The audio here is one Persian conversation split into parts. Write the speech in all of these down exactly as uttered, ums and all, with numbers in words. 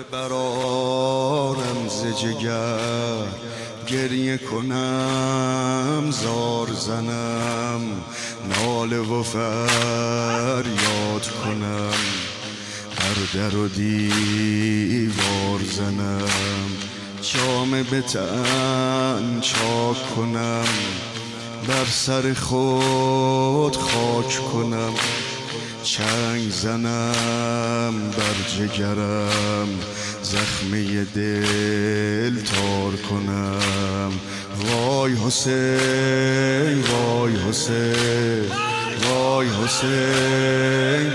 برارم ز جگر، گریه کنم زار زنم، ناله و فریاد کنم، بر در و دیوار زنم، جامه به تن چاک کنم، بر سر خود خاک کنم، چنگ زنم بر جگرم، زخمه دل تار کنم. وای حسین وای حسین وای حسین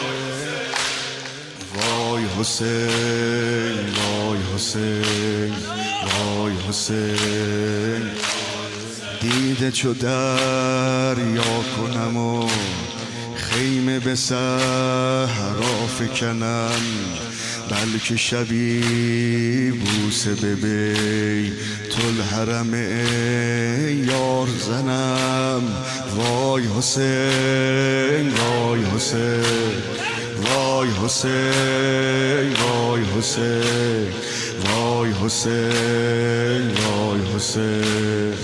وای حسین وای حسین وای حسین، دیده چو دریا کنم و خیمه به صحرا فکنم، بلکه شبی بوسه به بیت الحرم یار زنم. وای حسین وای حسین وای حسین وای حسین وای حسین وای حسین،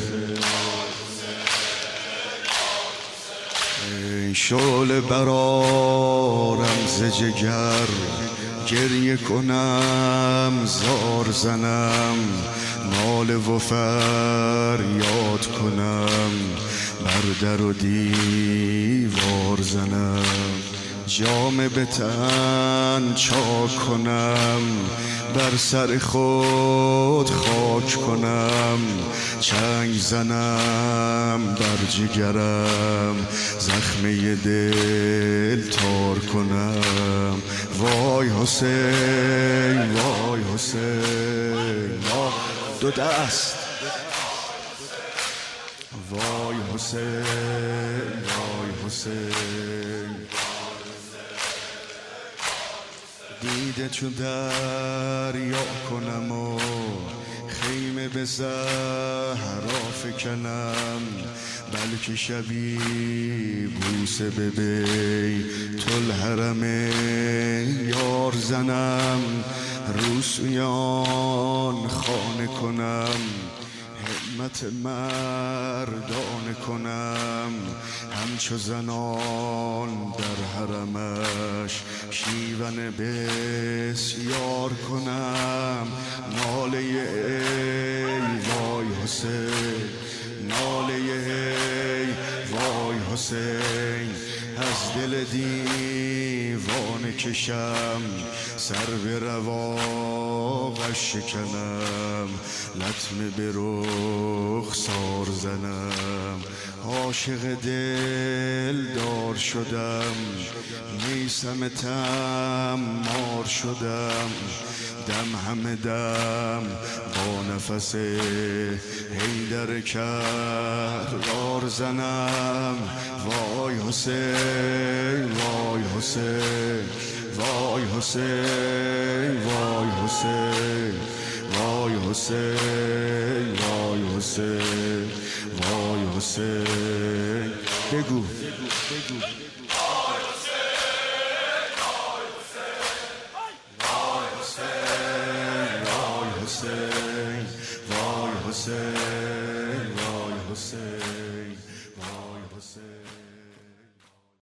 شعله برارم ز جگر، گریه کنم زار زنم، ناله و فریاد کنم، بر در و دیوار زنم، جامه به تن چاک کنم، بر سر خود خاک کنم، چنگ زنم بر جگرم، زخمه دل تار کنم. وای حسین وای حسین دو دست، وای حسین وای حسین، دیده چون دریا کنم و خیمه به صحرا فکنم، بلکه شبی بوسه به بیت الحرم یار زنم، روسویان خانه کنم، همت مردانه کنم، همچو زنان در حرمش شیون بسیار کنم. ناله ای وای حسین، ناله ای وای حسین، از دل دیوانه کشم، سر به رواقش شکنم، لطمه به رخسار زنم، عاشق دل دار شدم، نیستم تمار شدم، دم همه دم با نفس حیدر کرار زنم. وای حسین وای حسین وای حسین وای حسین وای حسین وای حسین وای حسین، بگو بگو